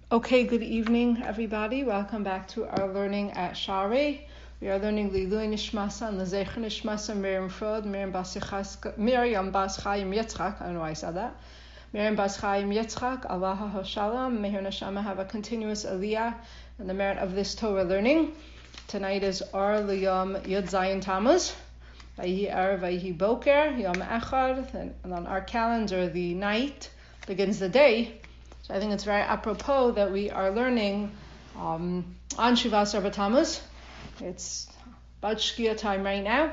Okay, good evening, everybody. Welcome back to our learning at Shari. We are learning Lilui Nishmasa and Lezecher Nishmasa Miriam Frod, Miriam Bas Chaim Yitzchak. I don't know why I said that. Miriam Bas Chaim Yitzchak, Allah HaShalom. May her neshama have a continuous aliyah in the merit of this Torah learning. Tonight is Or Liyom Yud Zayin Tammuz. Vayihi Erev Vayihi Boker, Yom Echad. And on our calendar, the night begins the day. So I think it's very apropos that we are learning on Shuvas Arba Tammuz. It's about Shkia time right now,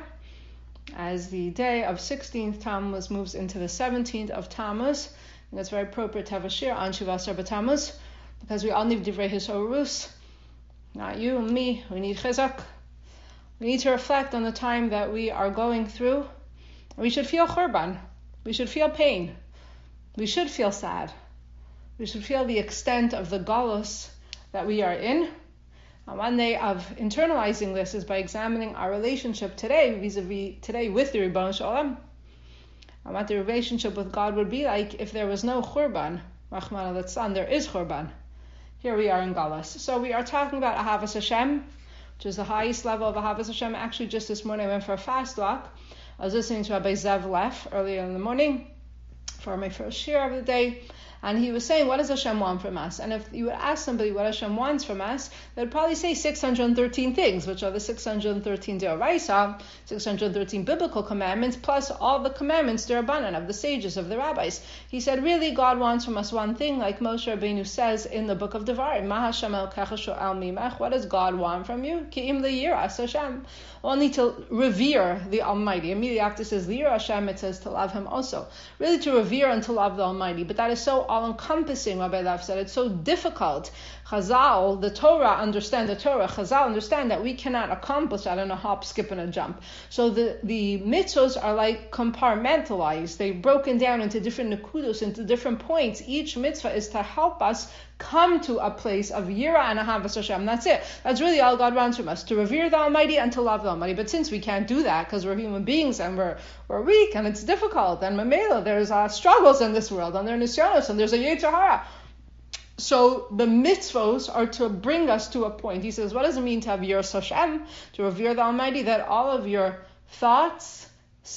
as the day of 16th Tammuz moves into the 17th of Tammuz. And it's very appropriate to have a shir on Shuvas Arba Tammuz, because we all need Divrei Hisorus. Not you and me. We need chizak. We need to reflect on the time that we are going through. We should feel churban. We should feel pain. We should feel sad. We should feel the extent of the galus that we are in. And one way of internalizing this is by examining our relationship today, vis-a-vis today with the Ribbon Shalom, and what the relationship with God would be like if there was no Churban. Rahman al-Litzlan, there is Churban. Here we are in galus. So we are talking about Ahavas Hashem, which is the highest level of Ahavas Hashem. Actually, just this morning I went for a fast walk. I was listening to Rabbi Zev Leff earlier in the morning for my first shir of the day. And he was saying, what does Hashem want from us? And if you would ask somebody what Hashem wants from us, they'd probably say 613 things, which are the 613 Deoraisa, 613 biblical commandments, plus all the commandments, Derabanan, of the sages, of the rabbis. He said, really, God wants from us one thing, like Moshe Rabbeinu says in the book of Devarim, Ma Hashem el-kecha sho'al mimech. What does God want from you? Ki'im le'yiras Hashem. Only to revere the Almighty. Immediately after it says L'yir Hashem, it says to love Him also. Really to revere and to love the Almighty. But that is so all-encompassing, Rabbi Lev said. It's so difficult. Chazal, the Torah, understand the Torah. Chazal understand that we cannot accomplish that in a hop, skip, and a jump. So the mitzvos are like compartmentalized. They've broken down into different nekudos, into different points. Each mitzvah is to help us come to a place of yira and ahavas Hashem. That's it. That's really all God wants from us, to revere the Almighty and to love the Almighty. But since we can't do that because we're human beings and we're weak and it's difficult, and mamela, there's struggles in this world, and there's nisyonos, and there's a yetzer hara. So the mitzvos are to bring us to a point. He says, what does it mean to have yiras Hashem, to revere the Almighty? That all of your thoughts,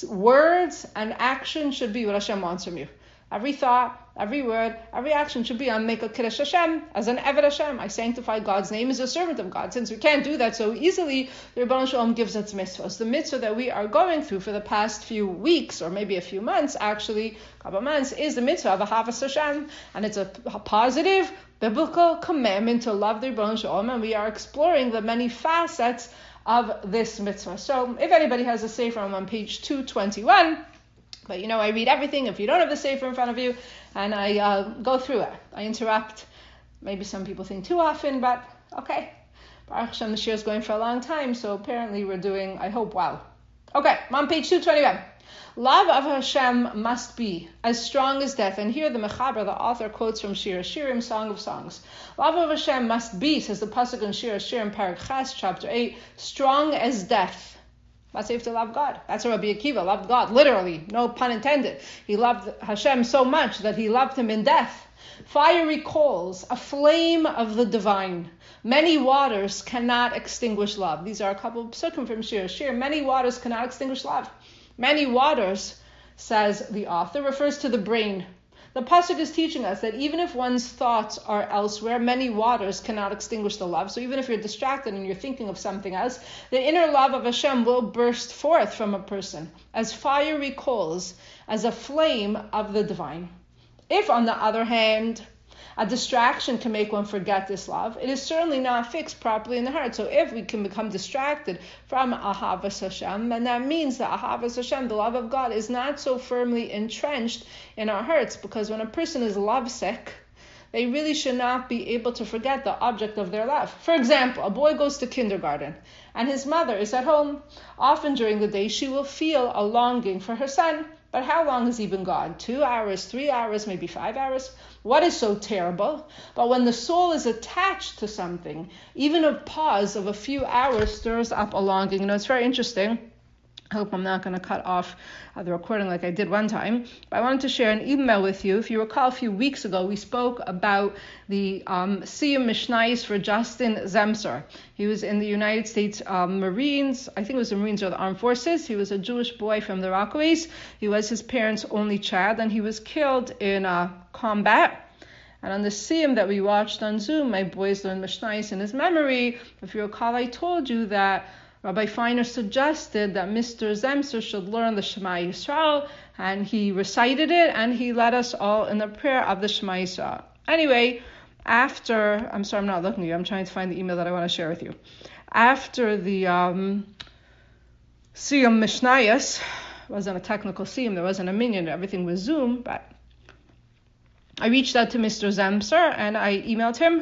words, and action should be what Hashem wants from you. Every thought, every word, every action should be on make a kiddush Hashem, as an eved Hashem. I sanctify God's name as a servant of God. Since we can't do that so easily, the Rebbeinu Shalom gives us mitzvahs. The mitzvah that we are going through for the past few weeks, or maybe a few months, actually, couple months, is the mitzvah of Ahavas Hashem, and it's a positive biblical commandment to love the Rebbeinu Shalom, and we are exploring the many facets of this mitzvah. So, if anybody has a sefer, I'm on page 221. But I read everything if you don't have the sefer in front of you, and I go through it. I interrupt. Maybe some people think too often, but okay. Baruch Hashem, the shir is going for a long time, so apparently we're doing, I hope, well. Okay, I'm on page 221. Love of Hashem must be as strong as death. And here the Mechaber, the author, quotes from Shir Shirim, Song of Songs. Love of Hashem must be, says the pasuk in Shir Shirim, Parak Ches, chapter 8, strong as death. That's if to love God. That's what Rabbi Akiva loved God, literally, no pun intended. He loved Hashem so much that he loved him in death. Fiery coals, a flame of the divine. Many waters cannot extinguish love. These are a couple of psukim from Shir. Many waters cannot extinguish love. Many waters, says the author, refers to the brain. The pasuk is teaching us that even if one's thoughts are elsewhere, many waters cannot extinguish the love. So even if you're distracted and you're thinking of something else, the inner love of Hashem will burst forth from a person as fiery coals, as a flame of the divine. If, on the other hand, a distraction can make one forget this love, it is certainly not fixed properly in the heart. So if we can become distracted from Ahavas Hashem, then that means that Ahavas Hashem, the love of God, is not so firmly entrenched in our hearts, because when a person is lovesick, they really should not be able to forget the object of their love. For example, a boy goes to kindergarten and his mother is at home. Often during the day she will feel a longing for her son. But how long has he been gone? 2 hours, 3 hours, maybe 5 hours? What is so terrible? But when the soul is attached to something, even a pause of a few hours stirs up a longing. It's very interesting. I hope I'm not going to cut off the recording like I did one time. But I wanted to share an email with you. If you recall, a few weeks ago, we spoke about the Siyum Mishnayos for Justin Zemser. He was in the United States Marines. I think it was the Marines or the Armed Forces. He was a Jewish boy from the Rockaways. He was his parents' only child, and he was killed in combat. And on the Siyum that we watched on Zoom, my boys learned Mishnayos in his memory. If you recall, I told you that Rabbi Feiner suggested that Mr. Zemser should learn the Shema Yisrael, and he recited it, and he led us all in the prayer of the Shema Yisrael. Anyway, I'm sorry, I'm not looking at you. I'm trying to find the email that I want to share with you. After the Siyum Mishnayos, it wasn't a technical Siyum, there wasn't a minyan, everything was Zoom, but I reached out to Mr. Zemser, and I emailed him.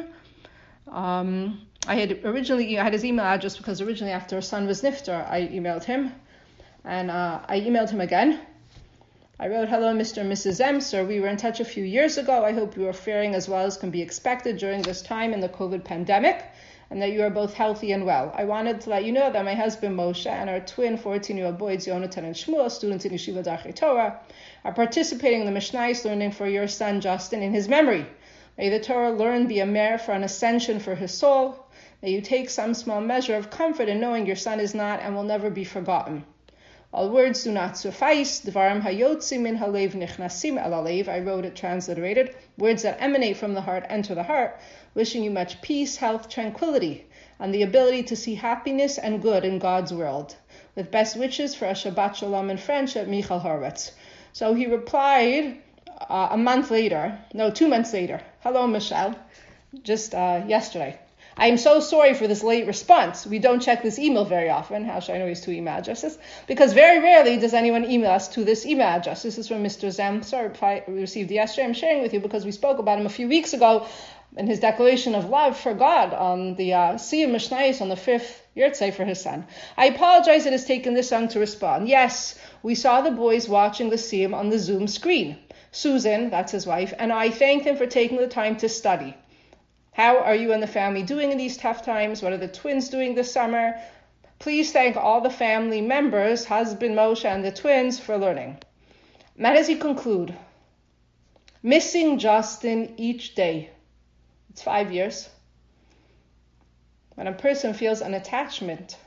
I had his email address because originally after his son was niftar, I emailed him, and I emailed him again. I wrote, "Hello, Mr. and Mrs. Zemser. We were in touch a few years ago. I hope you are faring as well as can be expected during this time in the COVID pandemic, and that you are both healthy and well. I wanted to let you know that my husband Moshe and our twin 14-year-old boys Yonatan and Shmuel, students in Yeshiva Darchei Torah, are participating in the Mishnayos learning for your son Justin in his memory. May the Torah learn be a mer for an ascension for his soul. May you take some small measure of comfort in knowing your son is not and will never be forgotten. All words do not suffice. Dvarim hayotzim min halev nichnasim el halev." I wrote it transliterated. Words that emanate from the heart enter the heart. Wishing you much peace, health, tranquility, and the ability to see happiness and good in God's world. With best wishes for a Shabbat Shalom and friendship, Michal Horowitz. So he replied 2 months later. "Hello, Michelle. Just yesterday. I am so sorry for this late response. We don't check this email very often." How should I know his two email addresses? Because very rarely does anyone email us to this email address. This is from Mr. Zemser. We received yesterday. I'm sharing with you because we spoke about him a few weeks ago in his declaration of love for God on the Siyum Mishnayos on the 5th Yurtzei for his son. "I apologize it has taken this long to respond. Yes, we saw the boys watching the Siyum on the Zoom screen. Susan, that's his wife, and I thank them for taking the time to study. How are you and the family doing in these tough times? What are the twins doing this summer? Please thank all the family members, husband Moshe and the twins, for learning." And how does he conclude? Missing Justin each day. It's 5 years. When a person feels an attachment,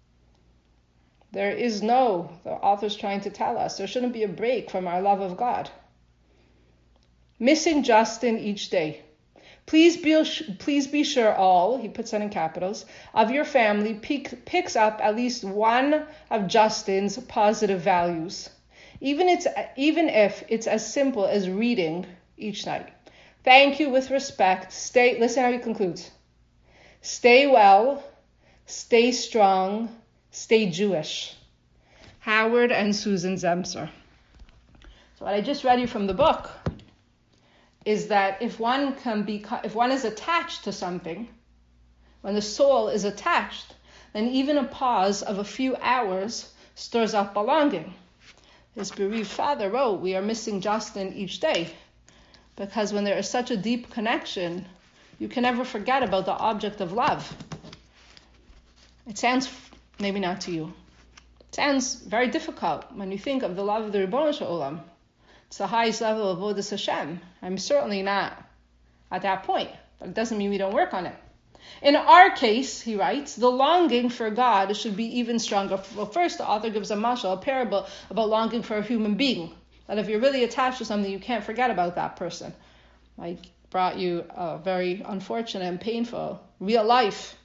the author's trying to tell us, there shouldn't be a break from our love of God. Missing Justin each day. Please be sure all, he puts that in capitals, of your family picks up at least one of Justin's positive values, even if it's as simple as reading each night. Thank you with respect. Listen how he concludes. Stay well, stay strong, stay Jewish. Howard and Susan Zemser. So what I just read you from the book is that if one is attached to something, when the soul is attached, then even a pause of a few hours stirs up belonging. His bereaved father wrote, "We are missing Justin each day," because when there is such a deep connection, you can never forget about the object of love. It sounds, maybe not to you, it sounds very difficult when you think of the love of the Ribbono Shel Olam. It's the highest level of Avodas Hashem. I'm certainly not at that point, but it doesn't mean we don't work on it. In our case, he writes, the longing for God should be even stronger. Well, first, the author gives a mashal, a parable about longing for a human being. That if you're really attached to something, you can't forget about that person. I brought you a very unfortunate and painful real life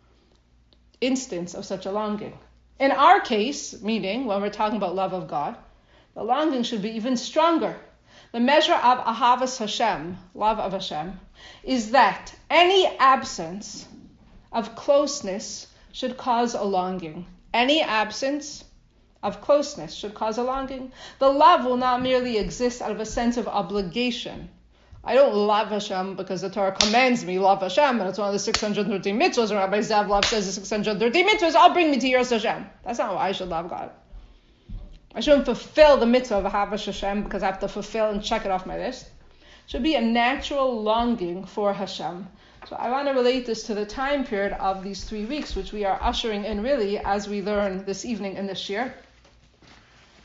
instance of such a longing. In our case, meaning when we're talking about love of God, the longing should be even stronger. The measure of Ahavas Hashem, love of Hashem, is that any absence of closeness should cause a longing. Any absence of closeness should cause a longing. The love will not merely exist out of a sense of obligation. I don't love Hashem because the Torah commands me love Hashem, and it's one of the 613 mitzvahs, and Rabbi Zavlov says the 613 mitzvahs, I'll bring me to Yiras Hashem. That's not why I should love God. I shouldn't fulfill the mitzvah of Ahavas Hashem because I have to fulfill and check it off my list. It should be a natural longing for Hashem. So I want to relate this to the time period of these 3 weeks, which we are ushering in really as we learn this evening in this year.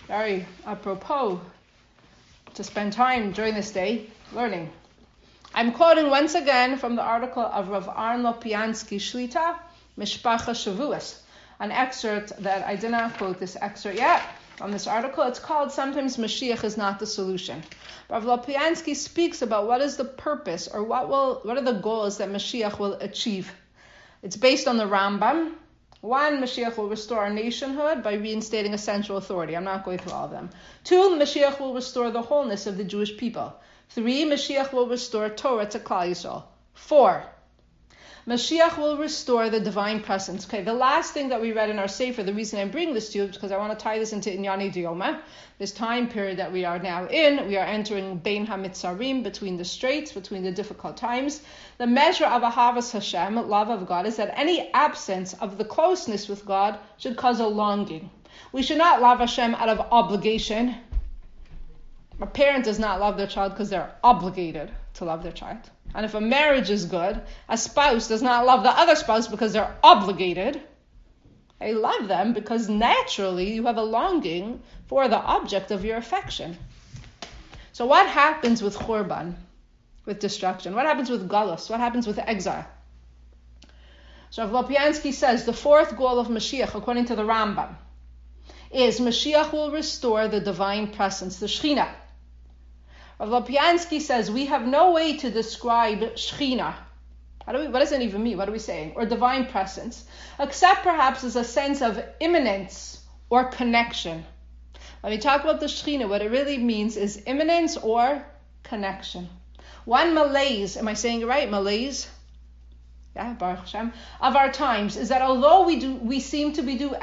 very apropos to spend time during this day learning. I'm quoting once again from the article of Rav Aaron Lopiansky Shlita, Mishpacha Shavuos, an excerpt that I did not quote this excerpt yet from this article. It's called Sometimes Mashiach is Not the Solution. Rav Lopiansky speaks about what is the purpose or what are the goals that Mashiach will achieve. It's based on the Rambam. 1, Mashiach will restore our nationhood by reinstating a central authority. I'm not going through all of them. 2, Mashiach will restore the wholeness of the Jewish people. 3, Mashiach will restore Torah to Klal Yisrael. 4, Mashiach will restore the divine presence. Okay, the last thing that we read in our Sefer, the reason I'm bringing this to you is because I want to tie this into Inyani Diyoma, this time period that we are now in. We are entering Bein HaMitzarim, between the straits, between the difficult times. The measure of Ahavas Hashem, love of God, is that any absence of the closeness with God should cause a longing. We should not love Hashem out of obligation. A parent does not love their child because they're obligated to love their child. And if a marriage is good, a spouse does not love the other spouse because they're obligated. They love them because naturally you have a longing for the object of your affection. So what happens with Churban, with destruction? What happens with Galus? What happens with exile? So Rav Lopiansky says the fourth goal of Mashiach, according to the Rambam, is Mashiach will restore the divine presence, the Shekhinah. Rav Lopiansky says we have no way to describe Shekhinah. What does that even mean? What are we saying? Or divine presence, except perhaps as a sense of immanence or connection. When we talk about the Shekhinah, what it really means is immanence or connection. One malaise, am I saying it right? Malaise? Yeah, Baruch Hashem. Of our times is that although we seem to be doing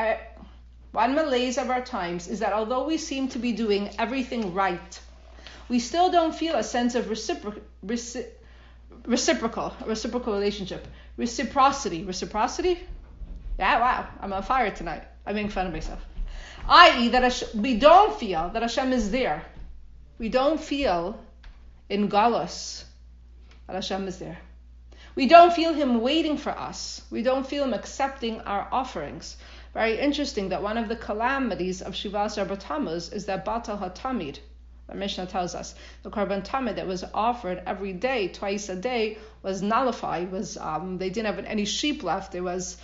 everything right, we still don't feel a sense of reciprocal relationship. Reciprocity? Yeah, wow, I'm on fire tonight. I'm making fun of myself. I.e., that we don't feel that Hashem is there. We don't feel in Galus that Hashem is there. We don't feel Him waiting for us. We don't feel Him accepting our offerings. Very interesting that one of the calamities of Shivas Arba Tammuz is that Batal HaTamid, the Mishnah tells us, the Korban Tamid that was offered every day, twice a day, was nullified. They didn't have any sheep left. It was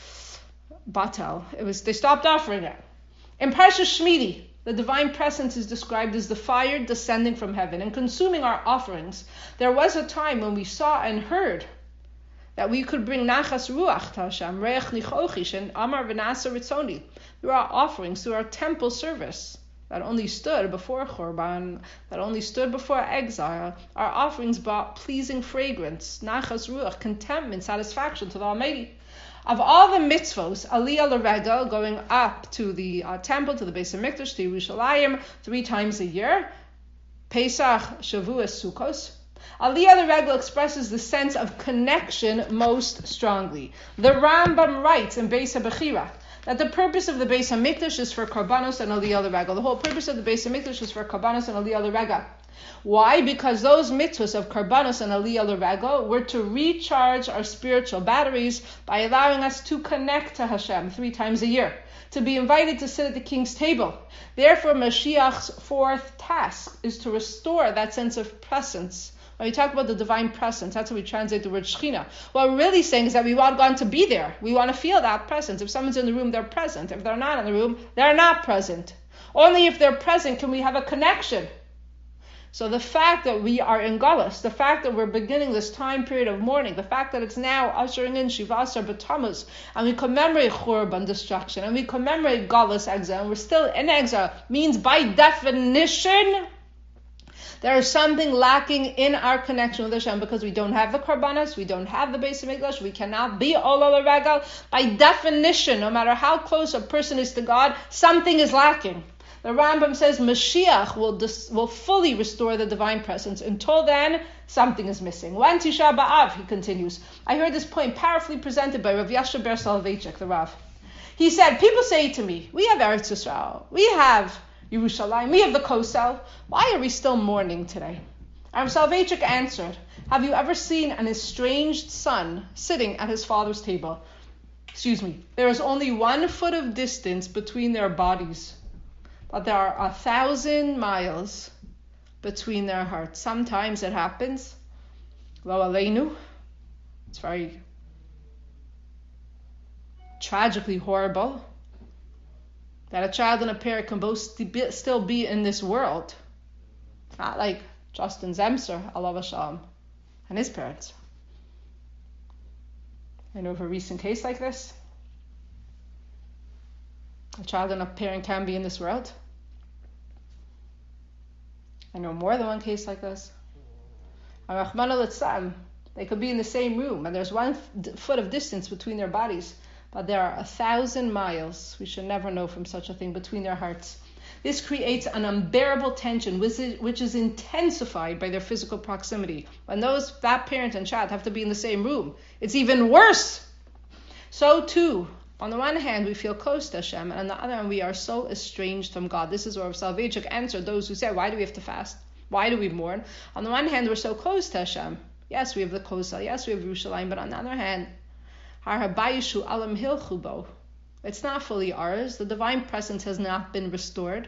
Batal. They stopped offering it. In Parshas Shmini, the divine presence is described as the fire descending from heaven and consuming our offerings. There was a time when we saw and heard that we could bring nachas ruach to Hashem, reich nichochish, and amar v'nasa ritzoni, through our offerings, through our temple service that only stood before Churban, that only stood before exile. Our offerings brought pleasing fragrance, nachas ruach, contentment, satisfaction to the Almighty. Of all the mitzvos, Aliyah L'Regel, going up to the temple, to the Beis HaMikdash, to Yerushalayim 3 times a year, Pesach, Shavuos, Sukkos, Aliyah L'Regel expresses the sense of connection most strongly. The Rambam writes in Beis HaBechira that the purpose of the Beis HaMikdash is for Karbanos and Aliyah L'Regel. The whole purpose of the Beis HaMikdash is for Karbanos and Aliyah L'Regel. Why? Because those mitzvahs of Karbanos and Aliyah L'Regel were to recharge our spiritual batteries by allowing us to connect to Hashem 3 times a year, to be invited to sit at the king's table. Therefore, Mashiach's 4th task is to restore that sense of presence. When we talk about the divine presence, that's how we translate the word Shekhinah. What we're really saying is that we want God to be there. We want to feel that presence. If someone's in the room, they're present. If they're not in the room, they're not present. Only if they're present can we have a connection. So the fact that we are in Galus, the fact that we're beginning this time period of mourning, the fact that it's now ushering in Shivas Arba Tammuz, and we commemorate Churban, destruction, and we commemorate Galus, exile, and we're still in exile, means by definition there is something lacking in our connection with Hashem because we don't have the Karbanos, we don't have the Beis HaMikdash, we cannot be Ola L'Regel. By definition, no matter how close a person is to God, something is lacking. The Rambam says Mashiach will fully restore the divine presence. Until then, something is missing. When Tisha B'Av, he continues. I heard this point powerfully presented by Rav Yasher Ber Soloveitchik, the Rav. He said, people say to me, we have Eretz Yisrael, we have Yerushalayim, we have the Kosel. Why are we still mourning today? Rav Soloveitchik answered, have you ever seen an estranged son sitting at his father's table? There is only 1 foot of distance between their bodies. but there are 1,000 miles between their hearts. Sometimes it happens, lo aleinu, it's very tragically horrible, that a child and a parent can both still be in this world. Not like Justin Zemser, alav shalom, and his parents. I know of a recent case like this. A child and a parent can be in this world. I know more than one case like this. They could be in the same room, and there's 1 foot of distance between their bodies, but there are 1,000 miles, we should never know from such a thing, between their hearts. This creates an unbearable tension, which is intensified by their physical proximity. When that parent and child have to be in the same room, it's even worse. So too, on the one hand, we feel close to Hashem, and on the other hand, we are so estranged from God. This is where Soloveitchik answered those who say, why do we have to fast? Why do we mourn? On the one hand, we're so close to Hashem. Yes, we have the Kosel. Yes, we have Yerushalayim. But on the other hand, Har Habayishu Alam Hilchubo. It's not fully ours. The divine presence has not been restored.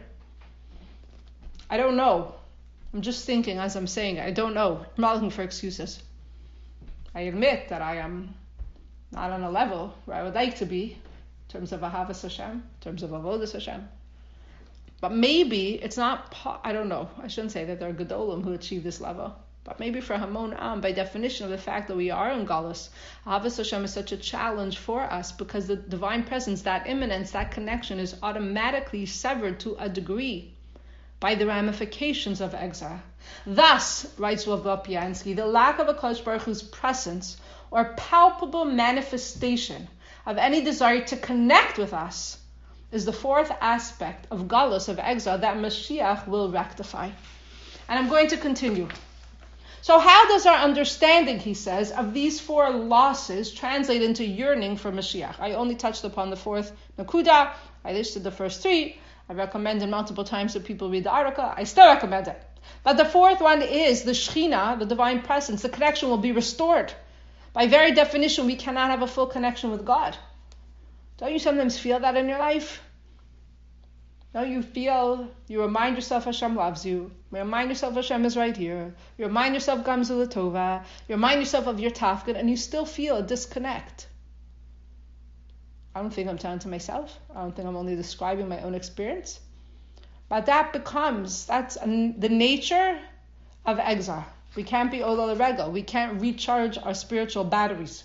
I don't know. I'm just thinking as I'm saying it. I don't know. I'm not looking for excuses. I admit that I am not on a level where I would like to be in terms of Ahavas Hashem, in terms of Avodas Hashem. But maybe it's not, I don't know. I shouldn't say that there are Gedolim who achieve this level. But maybe for Hamon Am, by definition of the fact that we are in Galus, Ahavas Hashem is such a challenge for us because the divine presence, that immanence, that connection is automatically severed to a degree by the ramifications of exile. Thus, writes Rav Lopiansky, the lack of a Kodesh Baruch Hu's presence or palpable manifestation of any desire to connect with us is the fourth aspect of Galus, of exile, that Mashiach will rectify. And I'm going to continue. So how does our understanding, he says, of these 4 losses translate into yearning for Mashiach? I only touched upon the 4th Nakuda. I listed the first 3. I recommended multiple times that people read the article. I still recommend it. But the 4th one is the Shekhinah, the divine presence. The connection will be restored. By very definition, we cannot have a full connection with God. Don't you sometimes feel that in your life? Don't you feel, you remind yourself Hashem loves you. You remind yourself Hashem is right here. You remind yourself Gamzu Latova. You remind yourself of your Tafkid, and you still feel a disconnect. I don't think I'm telling to myself. I don't think I'm only describing my own experience. But that's the nature of exile. We can't be Ola Regel. We can't recharge our spiritual batteries.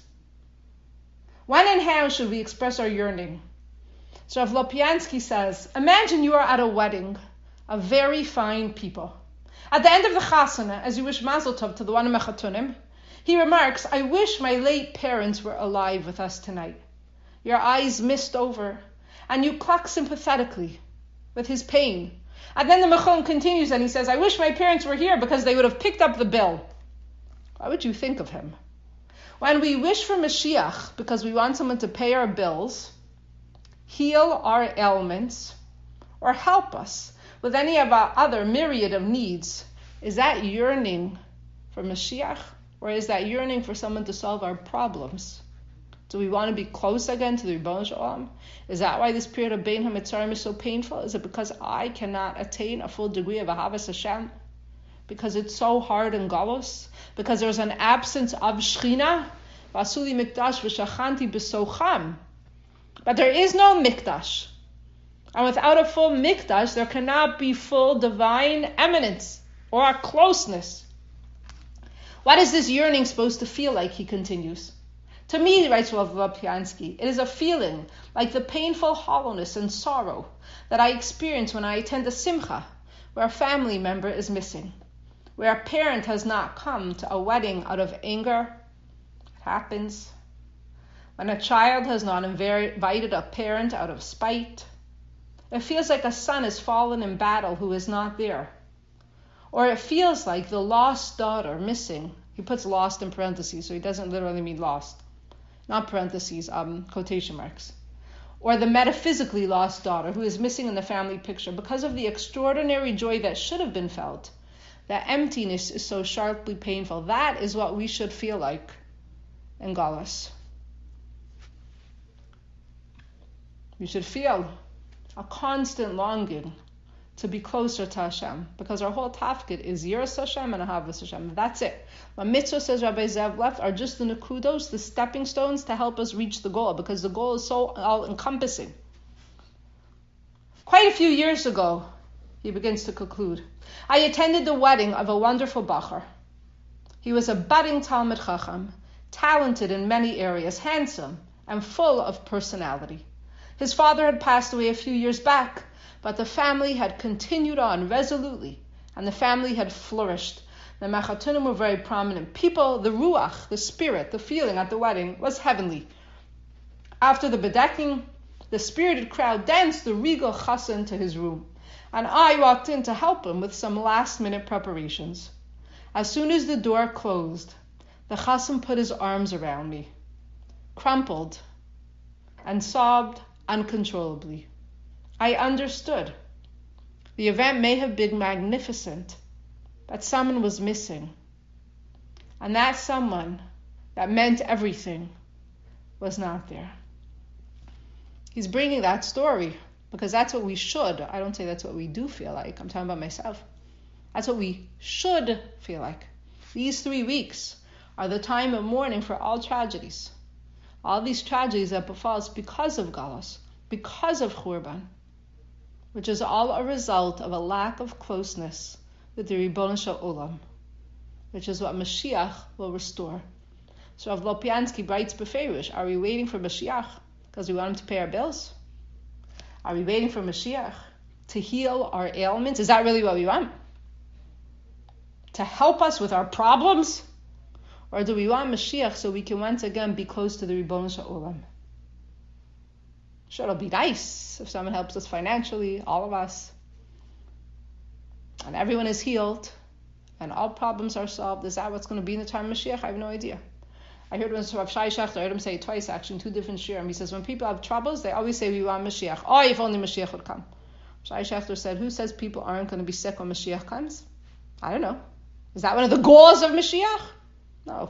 When and how should we express our yearning? So Rav Lopiansky says, imagine you are at a wedding of very fine people. At the end of the chasana, as you wish Mazel Tov to the one Mechatunim, he remarks, I wish my late parents were alive with us tonight. Your eyes mist over, and you cluck sympathetically with his pain. And then the Mechon continues and he says, I wish my parents were here because they would have picked up the bill. Why would you think of him? When we wish for Mashiach because we want someone to pay our bills, heal our ailments, or help us with any of our other myriad of needs, is that yearning for Mashiach, or is that yearning for someone to solve our problems? Do we want to be close again to the Ribono Shel Olam? Is that why this period of Bein HaMitzarim is so painful? Is it because I cannot attain a full degree of Ahavas Hashem? Because it's so hard in Galus? Because there's an absence of Shechina? Vasuli Mikdash v'shachanti b'socham. But there is no Mikdash. And without a full Mikdash, there cannot be full divine eminence or closeness. What is this yearning supposed to feel like, he continues. To me, writes Rav Lopiansky, it is a feeling like the painful hollowness and sorrow that I experience when I attend a simcha where a family member is missing, where a parent has not come to a wedding out of anger. It happens. When a child has not invited a parent out of spite. It feels like a son has fallen in battle who is not there. Or it feels like the lost daughter missing. He puts lost in parentheses, so he doesn't literally mean lost. Not parentheses, quotation marks. Or the metaphysically lost daughter who is missing in the family picture because of the extraordinary joy that should have been felt. That emptiness is so sharply painful. That is what we should feel like in Galus. We should feel a constant longing to be closer to Hashem, because our whole tafkid is Yiras Hashem and Ahavas Hashem. That's it. What mitzvah, says Rabbi Zev, left are just the nekudos, the stepping stones to help us reach the goal, because the goal is so all-encompassing. Quite a few years ago, he begins to conclude, I attended the wedding of a wonderful Bachar. He was a budding Talmid Chacham, talented in many areas, handsome, and full of personality. His father had passed away a few years back, but the family had continued on resolutely, and the family had flourished. The Mechatunim were very prominent people. The ruach, the spirit, the feeling at the wedding was heavenly. After the bedecking, the spirited crowd danced the regal chassan to his room, and I walked in to help him with some last-minute preparations. As soon as the door closed, the chassan put his arms around me, crumpled, and sobbed uncontrollably. I understood. The event may have been magnificent, but someone was missing. And that someone that meant everything was not there. He's bringing that story because that's what we should. I don't say that's what we do feel like. I'm talking about myself. That's what we should feel like. These 3 weeks are the time of mourning for all tragedies. All these tragedies that befall us because of Galus, because of Churban, which is all a result of a lack of closeness with the Ribono Shel Olam, which is what Mashiach will restore. So Rav Lopiansky writes beferish, are we waiting for Mashiach because we want him to pay our bills? Are we waiting for Mashiach to heal our ailments? Is that really what we want? To help us with our problems? Or do we want Mashiach so we can once again be close to the Ribono Shel Olam? Sure, it'll be nice if someone helps us financially, all of us, and everyone is healed, and all problems are solved. Is that what's going to be in the time of Mashiach? I have no idea. I heard when Rav Shai Shechter, I heard him say it twice actually, in 2 different shiurim. He says when people have troubles, they always say we want Mashiach. Oh, if only Mashiach would come. Shai Shechter said, who says people aren't going to be sick when Mashiach comes? I don't know. Is that one of the goals of Mashiach? No.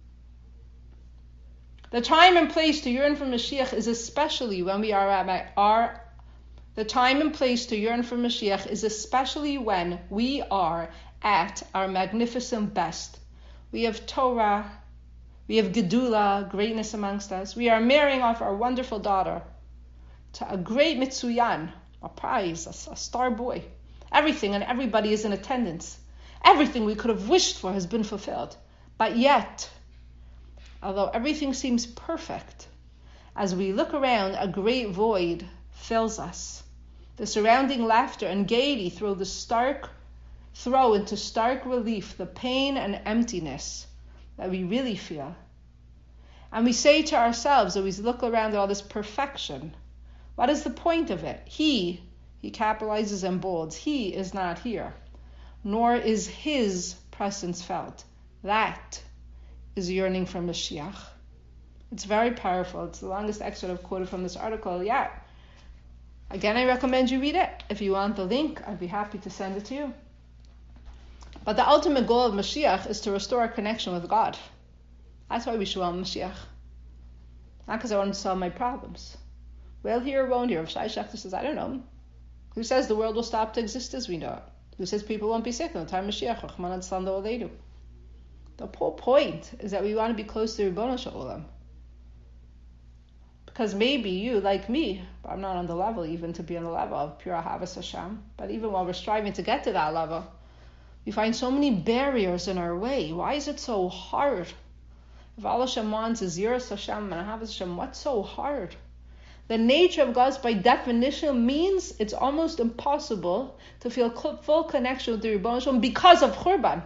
The time and place to yearn for Mashiach is especially when we are at the time and place to yearn for Mashiach is especially when we are at our magnificent best. We have Torah, we have Gedula, greatness amongst us. We are marrying off our wonderful daughter to a great Mitsuyan, a prize, a star boy. Everything and everybody is in attendance. Everything we could have wished for has been fulfilled. But yet, although everything seems perfect, as we look around, a great void fills us. The surrounding laughter and gaiety throw into stark relief the pain and emptiness that we really feel. And we say to ourselves, as we look around at all this perfection, what is the point of it? He capitalizes and bolds, he is not here, nor is his presence felt. That is yearning for Mashiach. It's very powerful. It's the longest excerpt I've quoted from this article yet. Again, I recommend you read it. If you want the link, I'd be happy to send it to you. But the ultimate goal of Mashiach is to restore a connection with God. That's why we should want Mashiach. Not because I want to solve my problems. Will he or won't he? Rav Shai Shechter says, I don't know. Who says the world will stop to exist as we know it? Who says people won't be sick in the time of Mashiach? Rahman al all they do. The whole point is that we want to be close to Ribono Shel Olam. Because maybe you, like me, but I'm not on the level even to be on the level of pure Ahavas Hashem, but even while we're striving to get to that level, we find so many barriers in our way. Why is it so hard? If all Hashem wants is Yiras Hashem and Ahavas Hashem, what's so hard? The nature of God's by definition means it's almost impossible to feel full connection with the Ribono Shel Olam because of Churban.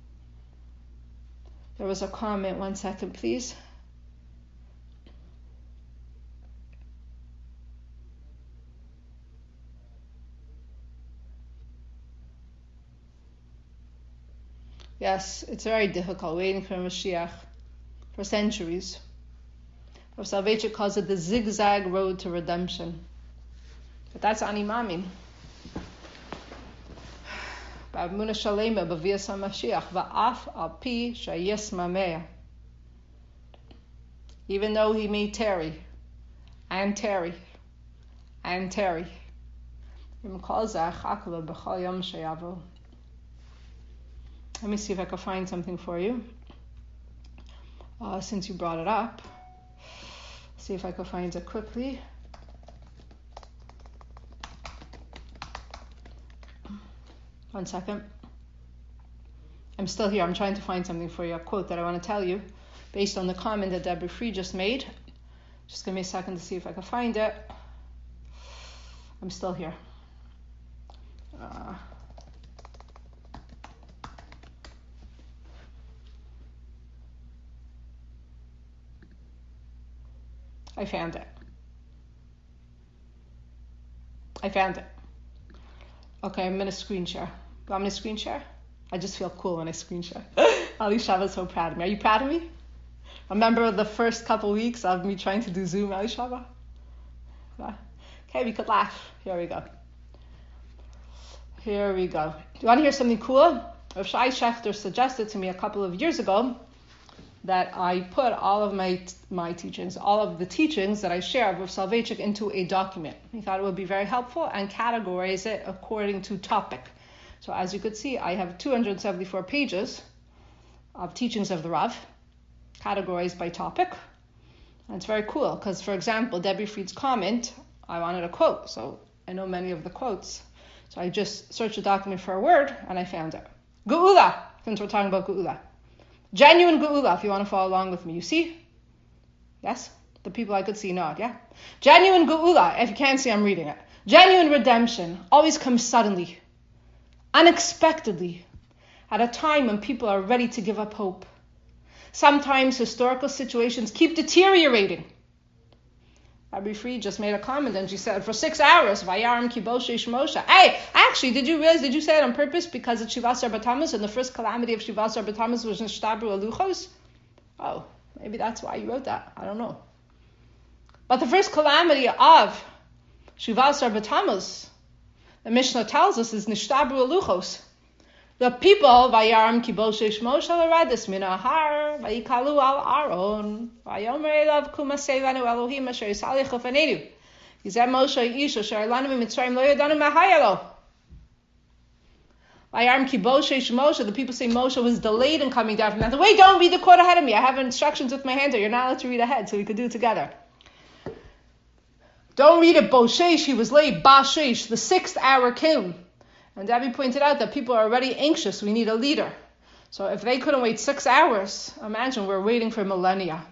There was a comment, 1 second please. Yes, it's very difficult waiting for Mashiach for centuries. Rav Soloveitchik calls it the zigzag road to redemption. But that's Ani Mamin. Ba'amuna shalema b'vias HaMashiach va'af al pi shayismameh. Even though he may tarry, and tarry, and tarry, Let me see if I can find something for you. Since you brought it up, see if I can find it quickly. One second. I'm still here. I'm trying to find something for you, a quote that I want to tell you based on the comment that Deborah Free just made. Just give me a second to see if I can find it. I'm still here. I found it. Okay, I'm going to screen share. You want me to screen share? I just feel cool when I screen share. Ali Shava's so proud of me. Are you proud of me? Remember the first couple weeks of me trying to do Zoom, Ali Shava? Okay, we could laugh. Here we go. Do you want to hear something cool? Rav Shai Schechter suggested to me a couple of years ago that I put all of my teachings, all of the teachings that I share with Soloveitchik into a document. He thought it would be very helpful and categorize it according to topic. So as you could see, I have 274 pages of teachings of the Rav, categorized by topic. And it's very cool because, for example, Debbie Fried's comment, I wanted a quote, so I know many of the quotes. So I just searched the document for a word and I found it. Geula, since we're talking about Geula. Genuine Geula, if you want to follow along with me. You see? Yes? The people I could see nod, yeah? Genuine Geula, if you can't see, I'm reading it. Genuine redemption always comes suddenly, unexpectedly, at a time when people are ready to give up hope. Sometimes historical situations keep deteriorating. Rabbi Fried just made a comment and she said, for 6 hours, Vayaram Kiboshe Shmosha. Hey, actually, did you say it on purpose because it's Shivas Arba Tammuz and the first calamity of Shivas Arba Tammuz was Nishtabru Aluchos? Oh, maybe that's why you wrote that. I don't know. But the first calamity of Shivas Arba Tammuz, the Mishnah tells us, is Nishtabru Aluchos. The people, Vayaram Kiboshe Shmosha Laredis Minahar, Vayikalu al Aron, Vayomer Elav Kumasevanu Elohim Asher Yisalech Ofanenu. Yizem Moshe Ish Asher Elanu Mitzrayim Lo Yadanu Mahayalo. Vayaram Kiboshe Shmosha, the people say Moshe was delayed in coming down from that. Wait, don't read the quote ahead of me. I have instructions with my hand here. You're not allowed to read ahead, so we could do it together. Don't read it Boshesh, he was late. Bashesh, the 6th hour came. And Debbie pointed out that people are already anxious. We need a leader. So if they couldn't wait 6 hours, imagine we're waiting for millennia.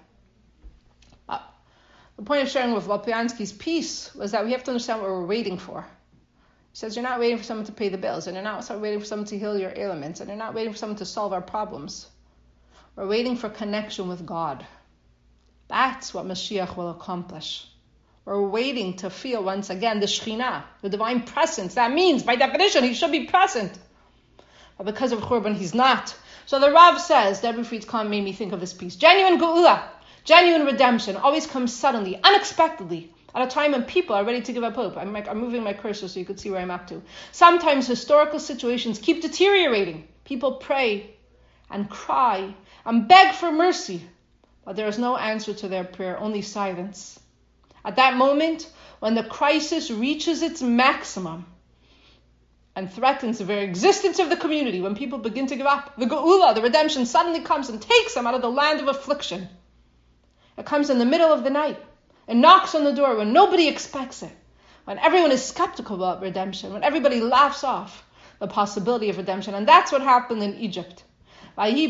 The point of sharing with Lopiansky's piece was that we have to understand what we're waiting for. He says you're not waiting for someone to pay the bills, and you're not waiting for someone to heal your ailments, and you're not waiting for someone to solve our problems. We're waiting for connection with God. That's what Mashiach will accomplish. We're waiting to feel once again the Shekhinah, the divine presence. That means, by definition, he should be present. But because of Churban, he's not. So the Rav says, Deborah Fried's comment made me think of this piece. Genuine Geula, genuine redemption, always comes suddenly, unexpectedly, at a time when people are ready to give up hope. I'm moving my cursor so you can see where I'm up to. Sometimes historical situations keep deteriorating. People pray and cry and beg for mercy, but there is no answer to their prayer, only silence. At that moment, when the crisis reaches its maximum and threatens the very existence of the community, when people begin to give up, the Geula, the redemption, suddenly comes and takes them out of the land of affliction. It comes in the middle of the night. It knocks on the door when nobody expects it, when everyone is skeptical about redemption, when everybody laughs off the possibility of redemption. And that's what happened in Egypt. It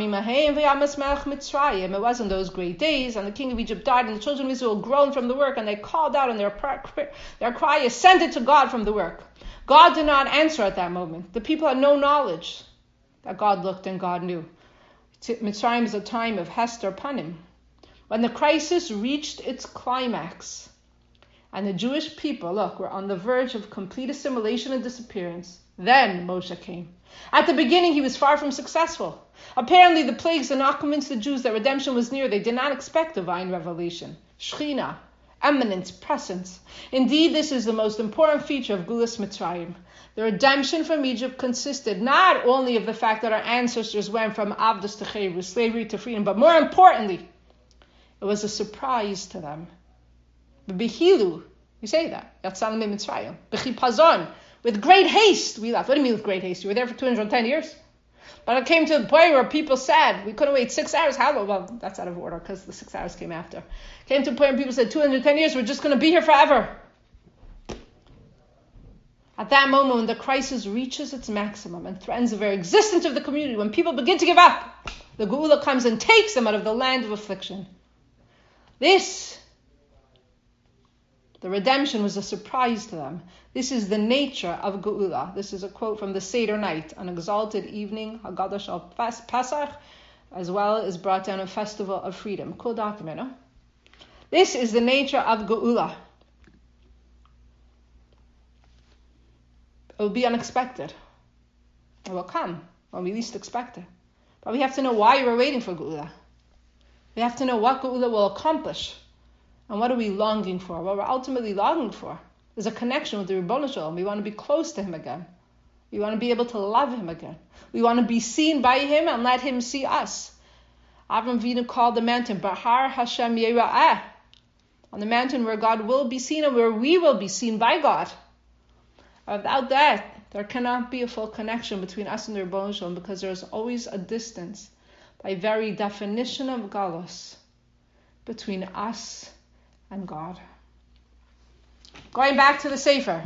was in those great days, and the king of Egypt died, and the children of Israel groaned from the work, and they called out, and their cry ascended to God from the work. God did not answer at that moment. The people had no knowledge that God looked and God knew. Mitzrayim is a time of Hester Panim. When the crisis reached its climax, and the Jewish people, were on the verge of complete assimilation and disappearance, then Moshe came. At the beginning, he was far from successful. Apparently, the plagues did not convince the Jews that redemption was near. They did not expect divine revelation. Shechina, eminence, presence. Indeed, this is the most important feature of Gulas Mitzrayim. The redemption from Egypt consisted not only of the fact that our ancestors went from Avdus to Chayru, slavery to freedom, but more importantly, it was a surprise to them. The Behilu, We say that. Yatsanim Mitzrayim. B'chipazon. With great haste, we left. What do you mean with great haste? You were there for 210 years? But it came to the point where people said, we couldn't wait 6 hours. How long? Well, that's out of order because the 6 hours came after. Came to a point where people said, 210 years, we're just going to be here forever. At that moment, when the crisis reaches its maximum and threatens the very existence of the community, when people begin to give up, the Geula comes and takes them out of the land of affliction. The redemption was a surprise to them. This is the nature of Geula. This is a quote from the Seder night, an exalted evening, Haggadah Shal Pesach, as well as brought down a festival of freedom. Cool document, no? This is the nature of Geula. It will be unexpected. It will come when we least expect it. But we have to know why we're waiting for Geula. We have to know what Geula will accomplish. And what are we longing for? What we're ultimately longing for is a connection with the Ribono Shel Olam. We want to be close to him again. We want to be able to love him again. We want to be seen by him and let him see us. Avram Avinu called the mountain Bahar Hashem Yera'eh, on the mountain where God will be seen and where we will be seen by God. Without that, there cannot be a full connection between us and the Ribono Shel Olam, because there is always a distance, by very definition of Galus, between us and God. Going back to the Sefer.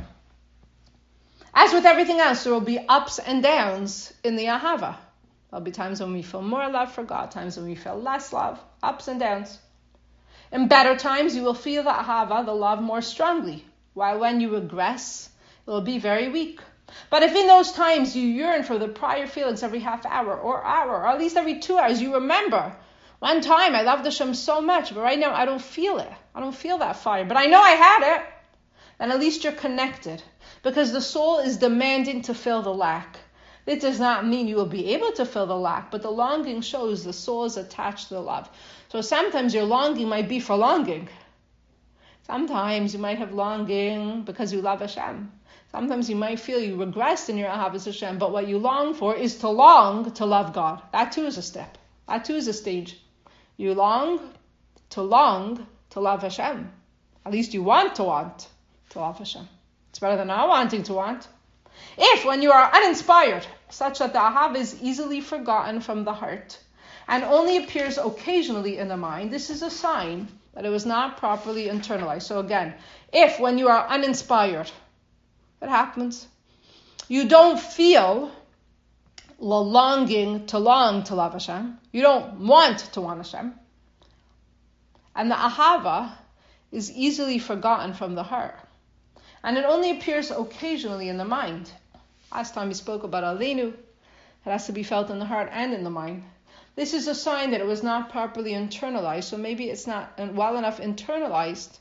As with everything else, there will be ups and downs in the Ahava. There'll be times when we feel more love for God, times when we feel less love, ups and downs. In better times, you will feel the Ahava, the love, more strongly, while when you regress, it will be very weak. But if in those times you yearn for the prior feelings every half hour, or at least every 2 hours, you remember, one time I loved Hashem so much, but right now I don't feel it. I don't feel that fire, but I know I had it. Then at least you're connected, because the soul is demanding to fill the lack. It does not mean you will be able to fill the lack, but the longing shows the soul is attached to the love. So sometimes your longing might be for longing. Sometimes you might have longing because you love Hashem. Sometimes you might feel you regressed in your Ahavas Hashem, but what you long for is to long to love God. That too is a step. That too is a stage. You long to love Hashem. At least you want to love Hashem. It's better than not wanting to want. If, when you are uninspired, such that the Ahav is easily forgotten from the heart and only appears occasionally in the mind, this is a sign that it was not properly internalized. So again, if when you are uninspired, what happens? You don't feel the longing to long to love Hashem. You don't want to want Hashem. And the Ahava is easily forgotten from the heart. And it only appears occasionally in the mind. Last time we spoke about Aleinu. It has to be felt in the heart and in the mind. This is a sign that it was not properly internalized, so maybe it's not well enough internalized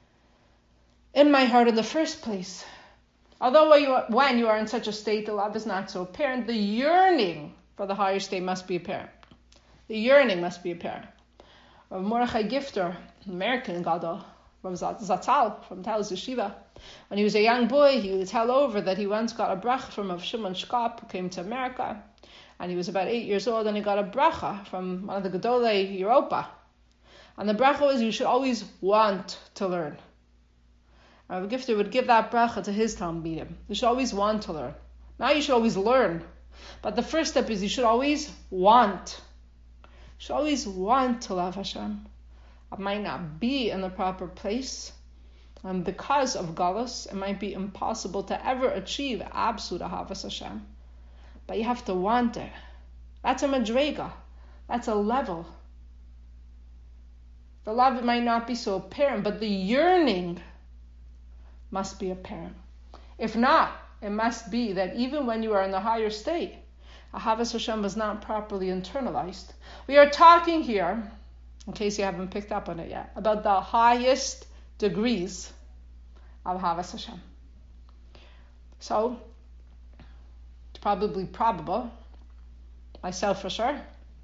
in my heart in the first place. Although when you are in such a state, the love is not so apparent, the yearning for the higher state must be apparent. The yearning must be apparent. Rav Mordechai Gifter, American Gadol, Rav Zatzal from Telz Yeshiva, when he was a young boy, he would tell over that he once got a bracha from Rav Shimon Shkop, who came to America, and he was about 8 years old, and he got a bracha from one of the Gedolei Europa. And the bracha was, you should always want to learn. Rav Gifter would give that bracha to his Talmidim. You should always want to learn. Now you should always learn. But the first step is you should always want. You should always want to love Hashem. It might not be in the proper place. And because of Galus, it might be impossible to ever achieve absolute Ahavas Hashem. But you have to want it. That's a madrega. That's a level. The love might not be so apparent, but the yearning must be apparent. If not, it must be that even when you are in the higher state, Ahavas Hashem was not properly internalized. We are talking here, in case you haven't picked up on it yet, about the highest degrees of Ahavas Hashem. So, it's probably probable, myself for sure,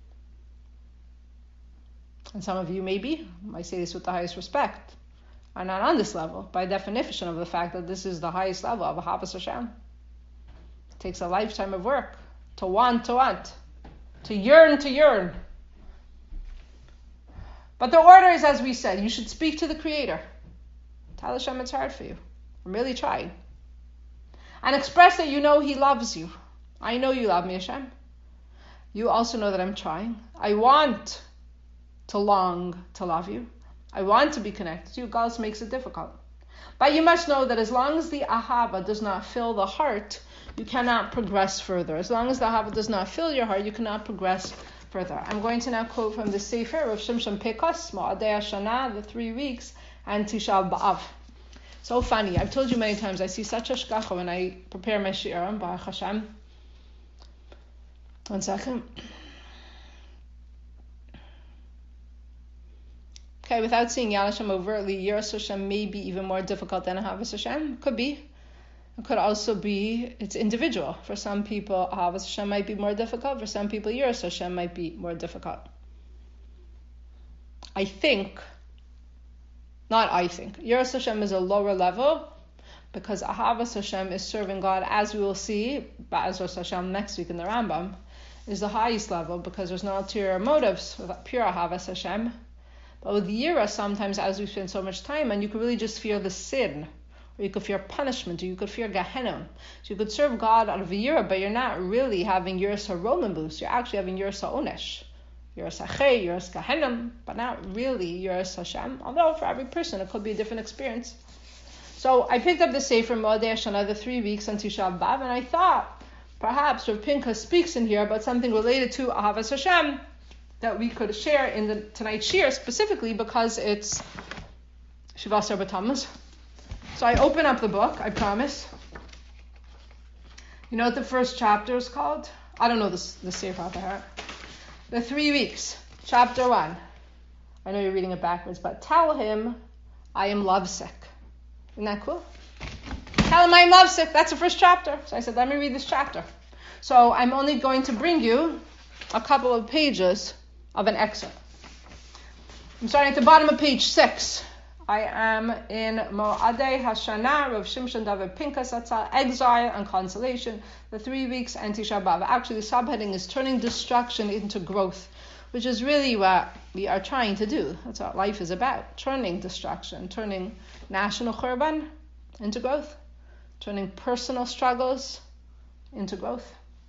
and some of you maybe, I say this with the highest respect, are not on this level, by definition of the fact that this is the highest level of Ahavas Hashem. It takes a lifetime of work to want, to yearn. But the order is, as we said, you should speak to the Creator, Tell Hashem it's hard for you. I'm really trying. And express that you know He loves you. I know you love me, Hashem. You also know that I'm trying. I want to long to love you. I want to be connected to you. God makes it difficult. But you must know that as long as the ahava does not fill the heart, you cannot progress further. As long as the ahava does not fill your heart, you cannot progress further. I'm going to now quote from the Sefer of Shimshon Pinchas, Mo'adei Hashanah, the 3 weeks, and Tisha B'Av. So funny. I've told you many times, I see such a shkacha when I prepare my shiurim, Baruch Hashem. 1 second. Okay, without seeing Yad Hashem overtly, Yiras Hashem may be even more difficult than Ahavas Hashem. Could be. It could also be, it's individual. For some people, Ahavas Hashem might be more difficult. For some people, Yiras Hashem might be more difficult. Yiras Hashem is a lower level because Ahavas Hashem is serving God, as we will see, Ba'ezras Hashem next week in the Rambam, is the highest level because there's no ulterior motives with pure Ahavas Hashem. But with Yira, sometimes, as we spend so much time, and you could really just fear the sin, or you could fear punishment, or you could fear Gehenna. So you could serve God out of Yira, but you're not really having Yiras HaRomim, you're actually having Yiras HaOnesh, Yiras HaChei, Yiras Gehenna, but not really Yiras Hashem, although for every person it could be a different experience. So I picked up the Sefer Mo'adei Hashanah, the 3 weeks on Tisha B'Av, and I thought perhaps Rav Pinchas speaks in here about something related to Ahavas Hashem that we could share in tonight's shir, specifically because it's Shivasar B'Tammuz. So I open up the book, I promise. You know what the first chapter is called? I don't know the Sefer off by heart. The 3 weeks, chapter 1. I know you're reading it backwards, but tell him I am lovesick. Isn't that cool? Tell him I am lovesick. That's the first chapter. So I said, let me read this chapter. So I'm only going to bring you a couple of pages of an excerpt. I'm starting at the bottom of page 6. I am in Mo'adei Hashanah, Rav Shimshon David Pinchas Atzal, Exile and Consolation, the 3 weeks, and Tisha B'Av. Actually, the subheading is Turning Destruction into Growth, which is really what we are trying to do. That's what life is about. Turning destruction, turning national churban into growth, turning personal struggles into growth.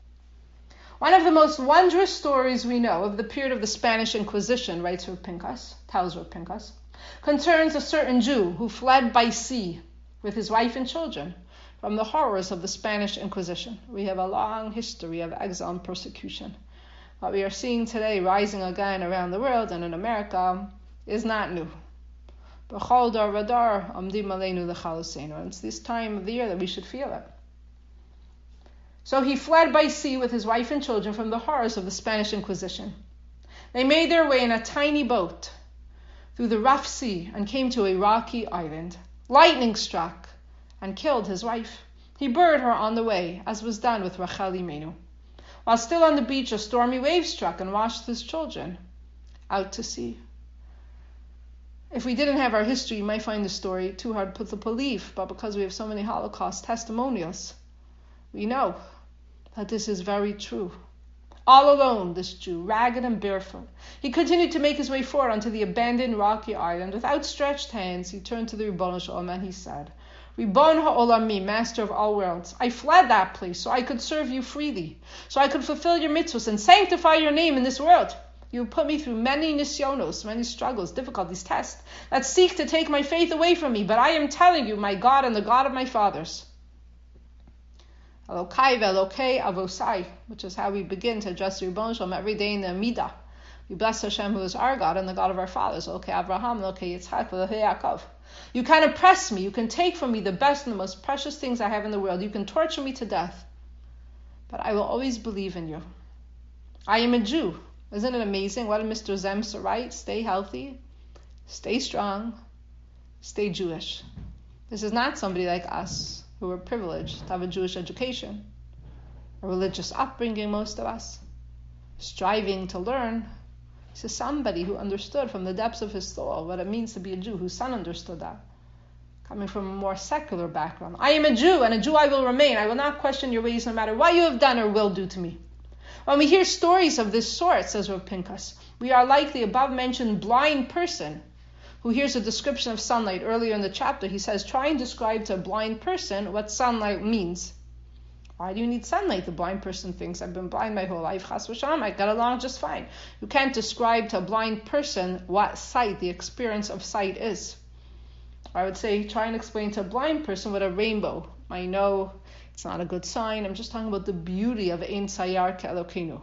One of the most wondrous stories we know of the period of the Spanish Inquisition, writes Rav Pinchas, tells Rav Pinchas, concerns a certain Jew who fled by sea with his wife and children from the horrors of the Spanish Inquisition. We have a long history of exile and persecution. What we are seeing today rising again around the world and in America is not new. It's this time of the year that we should feel it. So he fled by sea with his wife and children from the horrors of the Spanish Inquisition. They made their way in a tiny boat through the rough sea and came to a rocky island. Lightning struck and killed his wife. He buried her on the way, as was done with Rachel Imenu. While still on the beach, a stormy wave struck and washed his children out to sea. If we didn't have our history, you might find the story too hard to believe, but because we have so many Holocaust testimonials, we know that this is very true. All alone, this Jew, ragged and barefoot, he continued to make his way forward onto the abandoned rocky island. With outstretched hands, he turned to the Ribbon Shalom and he said, Ribbon ha'olami, master of all worlds, I fled that place so I could serve you freely, so I could fulfill your mitzvahs and sanctify your name in this world. You put me through many nisyonos, many struggles, difficulties, tests that seek to take my faith away from me, but I am telling you, my God and the God of my fathers, Elokai ve'Elokei avosai, which is how we begin to address the Ribbon Shalom every day in the Amidah. We bless Hashem, who is our God and the God of our fathers. Elokei Avraham, Elokei Yitzchak, Elokei Yaakov. You can oppress me. You can take from me the best and the most precious things I have in the world. You can torture me to death. But I will always believe in you. I am a Jew. Isn't it amazing? What did Mr. Zemster write? Stay healthy, stay strong, stay Jewish. This is not somebody like us who are privileged to have a Jewish education, a religious upbringing, most of us, striving to learn. This is somebody who understood from the depths of his soul what it means to be a Jew, whose son understood that, coming from a more secular background. I am a Jew, and a Jew I will remain. I will not question your ways no matter what you have done or will do to me. When we hear stories of this sort, says Rav Pinchas, we are like the above-mentioned blind person who hears a description of sunlight earlier in the chapter, he says, try and describe to a blind person what sunlight means. Why do you need sunlight? The blind person thinks, I've been blind my whole life, chas v'shalom, I got along just fine. You can't describe to a blind person what sight, the experience of sight is. I would say, try and explain to a blind person what a rainbow. I know it's not a good sign. I'm just talking about the beauty of Ein Sayar Ke'Elokeinu.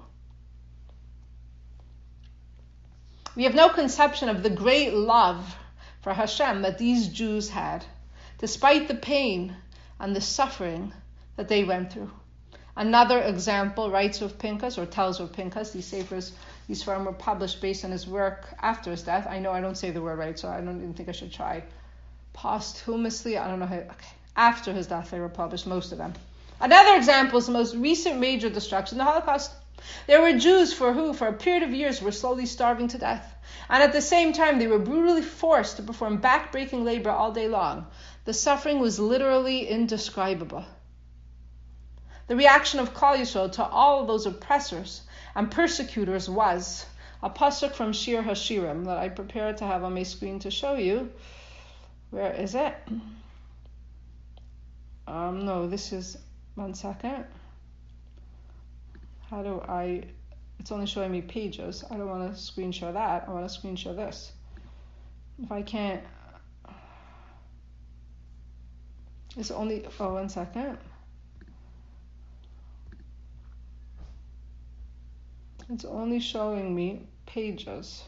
We have no conception of the great love for Hashem that these Jews had, despite the pain and the suffering that they went through. Another example, writes of Pinchas, or tells of Pinchas, these Sfarim were published based on his work after his death. I know I don't say the word right, so I don't even think I should try. Posthumously, I don't know how, okay. After his death they were published, most of them. Another example is the most recent major destruction, the Holocaust. There were Jews who, for a period of years, were slowly starving to death. And at the same time, they were brutally forced to perform backbreaking labor all day long. The suffering was literally indescribable. The reaction of Klal Yisrael to all of those oppressors and persecutors was a pasuk from Shir Hashirim that I prepared to have on my screen to show you. Where is it? No, this is, one second. It's only showing me pages. I don't want to screen share that. I want to screen share this. If I can't, it's only, one second. It's only showing me pages.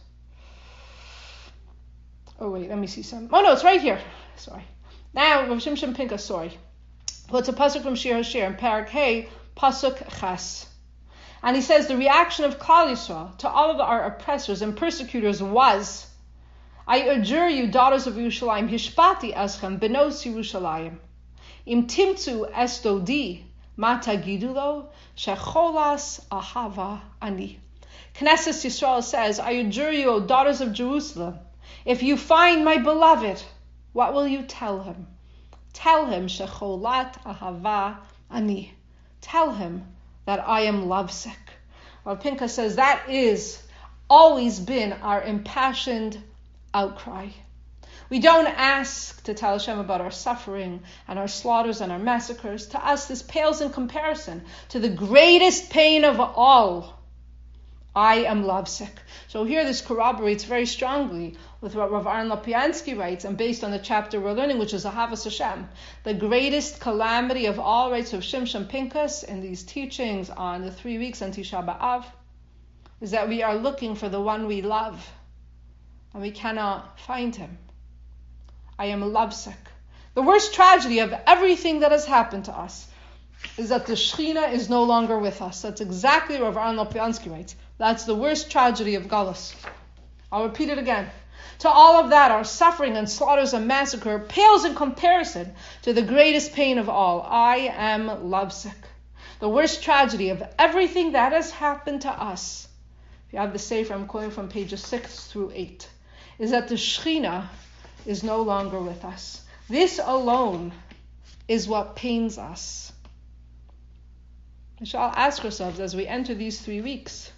Oh wait, let me see some. Oh no, it's right here. Sorry. Now, Rav Shimshon Pinchas, sorry. Well, it's a pasuk from Shir Hashir in Parak Hey, pasuk Ches. And he says the reaction of Klal Yisrael to all of our oppressors and persecutors was, I adjure you, daughters of Yerushalayim, hishpati eschem benos Yerushalayim, im timtzu estodi ma tagidu lo shecholas ahava ani. Knesset Yisrael says, I adjure you, O daughters of Jerusalem, if you find my beloved, what will you tell him? Tell him shecholat ahava ani. Tell him that I am lovesick. Rav Pinchas says that is always been our impassioned outcry. We don't ask to tell Hashem about our suffering and our slaughters and our massacres. To us, this pales in comparison to the greatest pain of all. I am lovesick. So here this corroborates very strongly with what Rav Aaron Lopiansky writes, and based on the chapter we're learning, which is Ahavas Hashem. The greatest calamity of all, writes of Shimshon Pinchas in these teachings on the 3 weeks on Tisha B'Av, is that we are looking for the one we love, and we cannot find him. I am lovesick. The worst tragedy of everything that has happened to us is that the Shekhinah is no longer with us. That's exactly what Rav Aaron Lopiansky writes. That's the worst tragedy of Galus. I'll repeat it again. To all of that, our suffering and slaughters and massacre pales in comparison to the greatest pain of all. I am lovesick. The worst tragedy of everything that has happened to us, if you have the Sefer, I'm quoting from pages 6 through 8, is that the Shekhinah is no longer with us. This alone is what pains us. We shall ask ourselves as we enter these 3 weeks,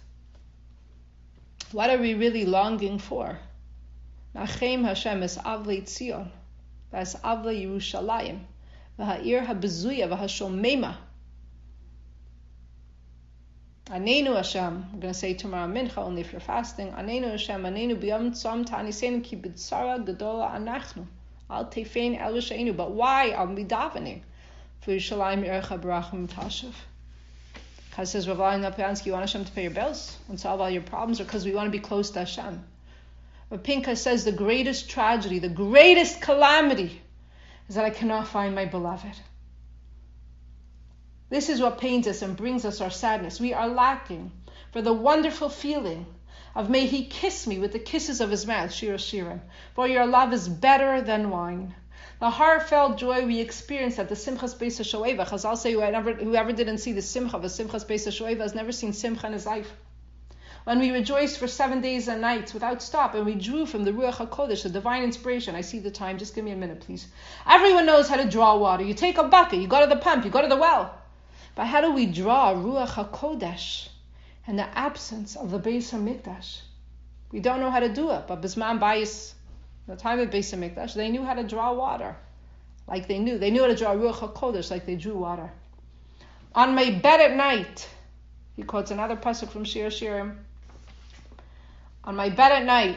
what are we really longing for? Nachem Hashem es avlei Tzion, v'es avlei Yerushalayim, v'ha'ir ha'bezuya v'ha'shomema. Anenu Hashem, we're going to say tomorrow mincha, only if you're fasting. Anenu Hashem, anenu b'yom tzom ta'aniseinu ki b'tzara gedola anachnu. Al tefein el v'sheinu. But why are we davening for Yerushalayim Yerecha Barachim Tashav? Because says Rav Aaron Lopiansky, you want Hashem to pay your bills and solve all your problems, or because we want to be close to Hashem? But Pinchas says the greatest tragedy, the greatest calamity is that I cannot find my beloved. This is what pains us and brings us our sadness. We are lacking for the wonderful feeling of may he kiss me with the kisses of his mouth, Shir Shirim, for your love is better than wine. The heartfelt joy we experience at the Simchas Beis HaShoeva. Chazal say whoever didn't see the Simcha of a Simchas Beis HaShoeva has never seen Simcha in his life. When we rejoiced for 7 days and nights without stop, and we drew from the Ruach HaKodesh, the divine inspiration. I see the time, just give me a minute, please. Everyone knows how to draw water. You take a bucket, you go to the pump, you go to the well. But how do we draw Ruach HaKodesh in the absence of the Beis HaMikdash? We don't know how to do it, but Bisman Bayis, The time of Beis HaMikdash, they knew how to draw water. Like they knew how to draw Ruach HaKodesh, like they drew water. On my bed at night, he quotes another pasuk from Shir Shirim. On my bed at night,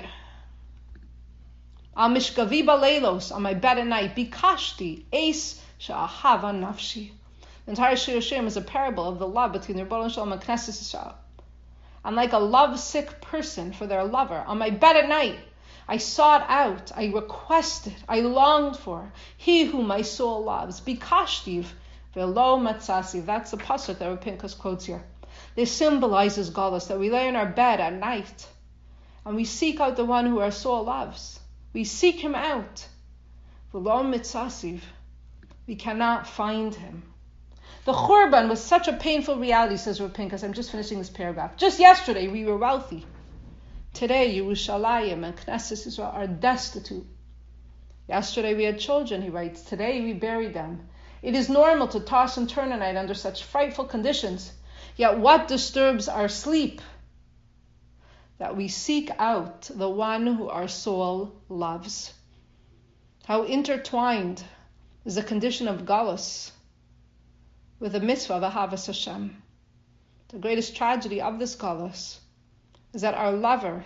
Al mishkavi baleilos, on my bed at night, bikashti eis sha'ahava nafshi. The entire Shir Shirim is a parable of the love between the Rebbeinu Shalom and Knesset Yisrael. I'm like a love-sick person for their lover. On my bed at night, I sought out, I requested, I longed for he whom my soul loves. Bikashtiv velo matzasiv. That's the pasuk that Rav Pinchas quotes here. This symbolizes Galus, that we lay in our bed at night and we seek out the one who our soul loves. We seek him out. Velo matzasiv. We cannot find him. The Churban was such a painful reality, says Rav Pinchas. I'm just finishing this paragraph. Just yesterday we were wealthy. Today Yerushalayim and Knesset Yisrael are destitute. Yesterday we had children, he writes. Today we buried them. It is normal to toss and turn at night under such frightful conditions. Yet what disturbs our sleep? That we seek out the one who our soul loves. How intertwined is the condition of Galus with the mitzvah of Ahavas Hashem. The greatest tragedy of this Galus is that our lover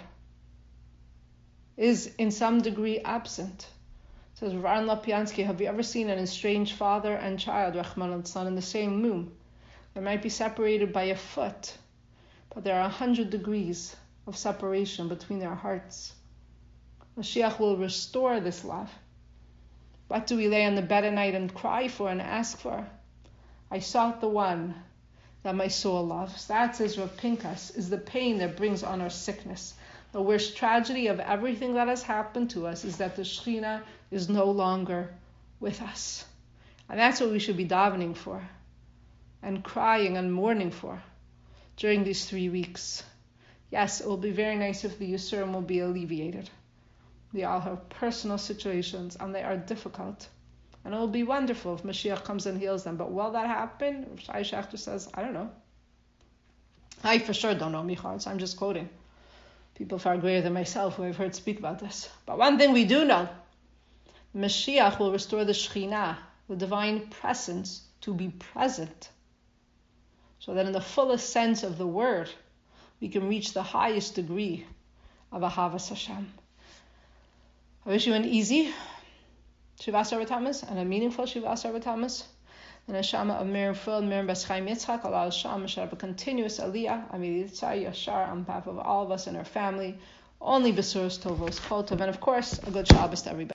is in some degree absent. Says Rav Aaron Lopiansky, have you ever seen an estranged father and child, Rahman al-San, in the same room? They might be separated by a foot, but there are 100 degrees of separation between their hearts. Mashiach will restore this love. What do we lay on the bed at night and cry for and ask for? I sought the one that my soul loves. That, says Rav Pinchas, is the pain that brings on our sickness. The worst tragedy of everything that has happened to us is that the Shekhinah is no longer with us. And that's what we should be davening for and crying and mourning for during these 3 weeks. Yes, it will be very nice if the Yisurim will be alleviated. We all have personal situations and they are difficult. And it will be wonderful if Mashiach comes and heals them. But will that happen? Shai Shechter says, I don't know. I for sure don't know, Michal, so I'm just quoting people far greater than myself who I've heard speak about this. But one thing we do know, Mashiach will restore the Shekhinah, the divine presence, to be present. So that in the fullest sense of the word, we can reach the highest degree of Ahavas Hashem. I wish you an easy Shivas Arba Tammuz and a meaningful Shivas Arba Tammuz. The neshama of Miriam Fuld, Miriam Bas Chaim Yitzchak, Allah Hashem, shall have a continuous aliyah, Amir Yitzhak, Yashar, on behalf of all of us and our family, only Besuros Tovos, Kol Tov, and of course, a good Shabbos to everybody.